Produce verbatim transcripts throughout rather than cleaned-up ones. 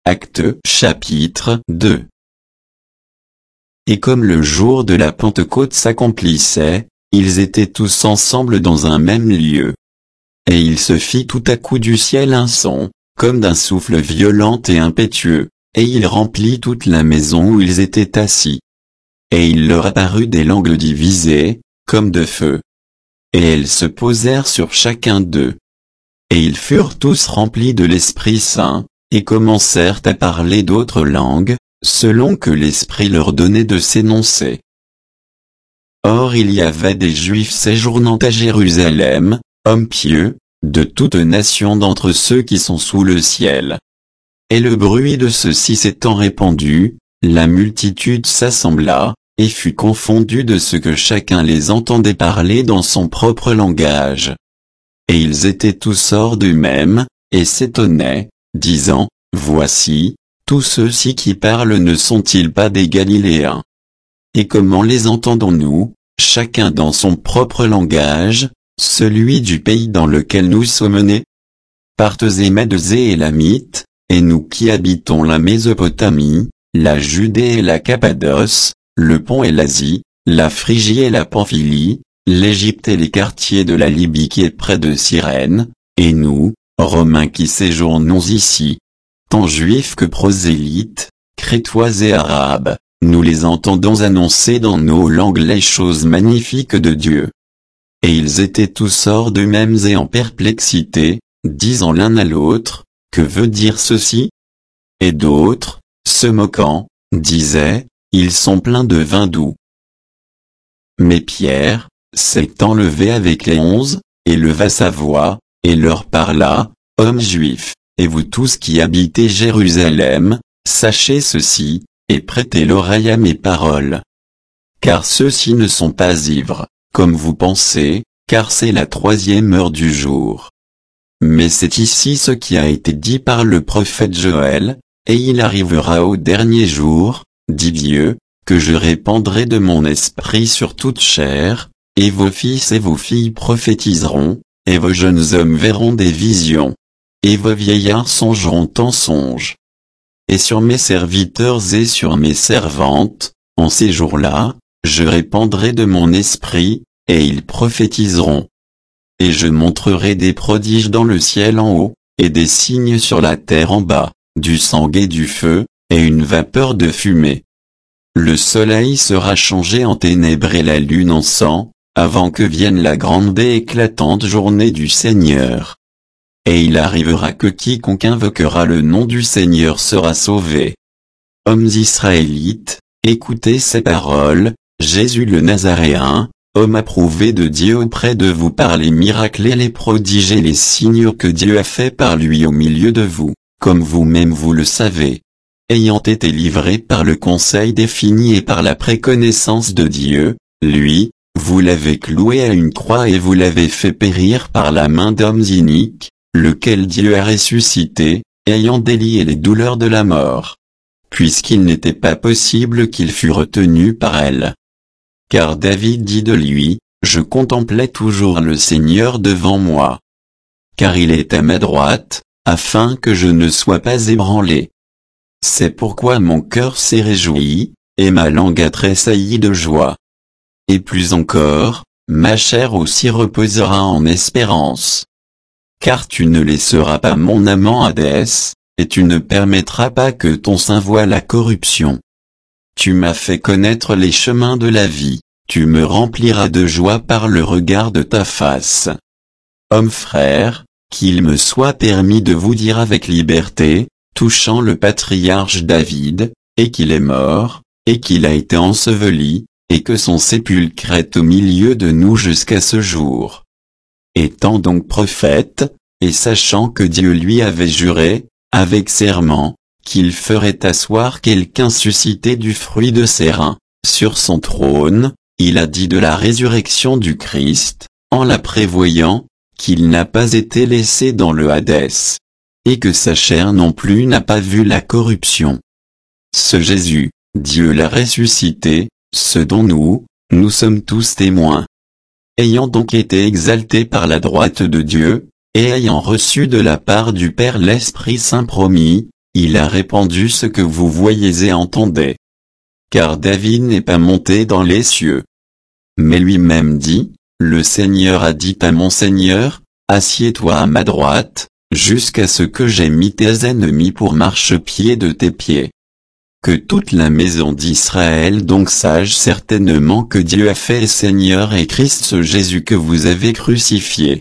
Actes chapitre deux. Et comme le jour de la Pentecôte s'accomplissait, ils étaient tous ensemble dans un même lieu. Et il se fit tout à coup du ciel un son, comme d'un souffle violent et impétueux, et il remplit toute la maison où ils étaient assis. Et il leur apparut des langues divisées, comme de feu. Et elles se posèrent sur chacun d'eux. Et ils furent tous remplis de l'Esprit Saint, et commencèrent à parler d'autres langues, selon que l'Esprit leur donnait de s'énoncer. Or il y avait des Juifs séjournant à Jérusalem, hommes pieux, de toute nation d'entre ceux qui sont sous le ciel. Et le bruit de ceux-ci s'étant répandu, la multitude s'assembla, et fut confondue de ce que chacun les entendait parler dans son propre langage. Et ils étaient tous hors d'eux-mêmes, et s'étonnaient, disant, « Voici, tous ceux-ci qui parlent ne sont-ils pas des Galiléens? Et comment les entendons-nous, chacun dans son propre langage, celui du pays dans lequel nous sommes nés? Parthes et Mèdes et Élamites, et nous qui habitons la Mésopotamie, la Judée et la Cappadoce, le Pont et l'Asie, la Phrygie et la Pamphylie, l'Égypte et les quartiers de la Libye qui est près de Cyrène, et nous, Romains qui séjournons ici, tant juifs que prosélytes, crétois et arabes, nous les entendons annoncer dans nos langues les choses magnifiques de Dieu. » Et ils étaient tous hors d'eux-mêmes et en perplexité, disant l'un à l'autre, « Que veut dire ceci ?» Et d'autres, se moquant, disaient, « Ils sont pleins de vin doux. » Mais Pierre, s'étant levé avec les onze, éleva sa voix, et leur parla, « Hommes juifs, et vous tous qui habitez Jérusalem, sachez ceci, et prêtez l'oreille à mes paroles. Car ceux-ci ne sont pas ivres, comme vous pensez, car c'est la troisième heure du jour. Mais c'est ici ce qui a été dit par le prophète Joël, et il arrivera au dernier jour, dit Dieu, que je répandrai de mon esprit sur toute chair, et vos fils et vos filles prophétiseront, et vos jeunes hommes verront des visions, et vos vieillards songeront en songes. Et sur mes serviteurs et sur mes servantes, en ces jours-là, je répandrai de mon esprit, et ils prophétiseront. Et je montrerai des prodiges dans le ciel en haut, et des signes sur la terre en bas, du sang et du feu, et une vapeur de fumée. Le soleil sera changé en ténèbres et la lune en sang, avant que vienne la grande et éclatante journée du Seigneur. Et il arrivera que quiconque invoquera le nom du Seigneur sera sauvé. Hommes israélites, écoutez ces paroles, Jésus le Nazaréen, homme approuvé de Dieu auprès de vous par les miracles et les prodiges et les signes que Dieu a fait par lui au milieu de vous, comme vous-même vous le savez. Ayant été livré par le conseil défini et par la préconnaissance de Dieu, lui, vous l'avez cloué à une croix et vous l'avez fait périr par la main d'hommes iniques, lequel Dieu a ressuscité, ayant délié les douleurs de la mort. Puisqu'il n'était pas possible qu'il fût retenu par elle. Car David dit de lui, « Je contemplais toujours le Seigneur devant moi. Car il est à ma droite, afin que je ne sois pas ébranlé. C'est pourquoi mon cœur s'est réjoui, et ma langue a tressailli de joie. Et plus encore, ma chair aussi reposera en espérance. Car tu ne laisseras pas mon amant Hadès, et tu ne permettras pas que ton sein voie la corruption. Tu m'as fait connaître les chemins de la vie, tu me rempliras de joie par le regard de ta face. Hommes frères, qu'il me soit permis de vous dire avec liberté, touchant le patriarche David, et qu'il est mort, et qu'il a été enseveli, et que son sépulcre est au milieu de nous jusqu'à ce jour. Étant donc prophète, et sachant que Dieu lui avait juré, avec serment, qu'il ferait asseoir quelqu'un suscité du fruit de ses reins, sur son trône, il a dit de la résurrection du Christ, en la prévoyant, qu'il n'a pas été laissé dans le Hadès, et que sa chair non plus n'a pas vu la corruption. Ce Jésus, Dieu l'a ressuscité, ce dont nous, nous sommes tous témoins. Ayant donc été exalté par la droite de Dieu, et ayant reçu de la part du Père l'Esprit Saint promis, il a répandu ce que vous voyez et entendez. Car David n'est pas monté dans les cieux. Mais lui-même dit, le Seigneur a dit à mon Seigneur, assieds-toi à ma droite, jusqu'à ce que j'aie mis tes ennemis pour marchepied de tes pieds. Que toute la maison d'Israël donc sache certainement que Dieu a fait Seigneur et Christ ce Jésus que vous avez crucifié.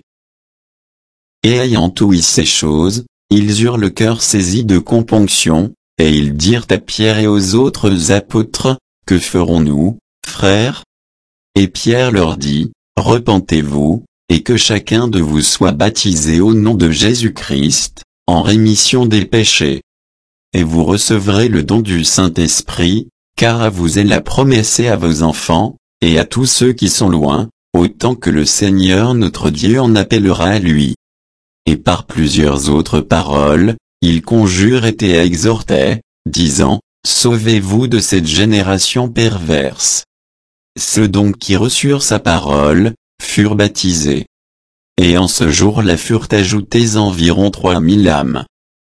Et ayant ouï ces choses, ils eurent le cœur saisi de componction, et ils dirent à Pierre et aux autres apôtres, que ferons-nous, frères? Et Pierre leur dit, repentez-vous, et que chacun de vous soit baptisé au nom de Jésus-Christ, en rémission des péchés. Et vous recevrez le don du Saint-Esprit, car à vous est la promesse et à vos enfants, et à tous ceux qui sont loin, autant que le Seigneur notre Dieu en appellera à lui. Et par plusieurs autres paroles, il conjure et exhortait, disant, sauvez-vous de cette génération perverse. Ceux donc qui reçurent sa parole, furent baptisés. Et en ce jour-là furent ajoutées environ trois mille âmes.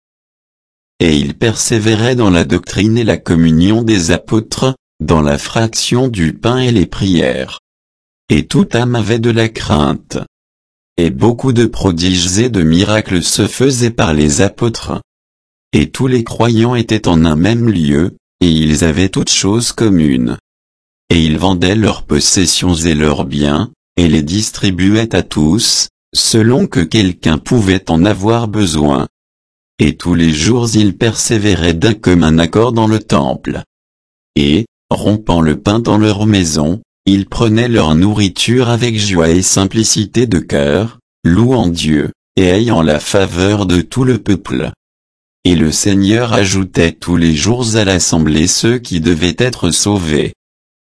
Et il persévérait dans la doctrine et la communion des apôtres, dans la fraction du pain et les prières. Et toute âme avait de la crainte. Et beaucoup de prodiges et de miracles se faisaient par les apôtres. Et tous les croyants étaient en un même lieu, et ils avaient toutes choses communes. Et ils vendaient leurs possessions et leurs biens, et les distribuaient à tous, selon que quelqu'un pouvait en avoir besoin. Et tous les jours ils persévéraient d'un commun accord dans le temple. Et, rompant le pain dans leur maison, ils prenaient leur nourriture avec joie et simplicité de cœur, louant Dieu, et ayant la faveur de tout le peuple. Et le Seigneur ajoutait tous les jours à l'assemblée ceux qui devaient être sauvés.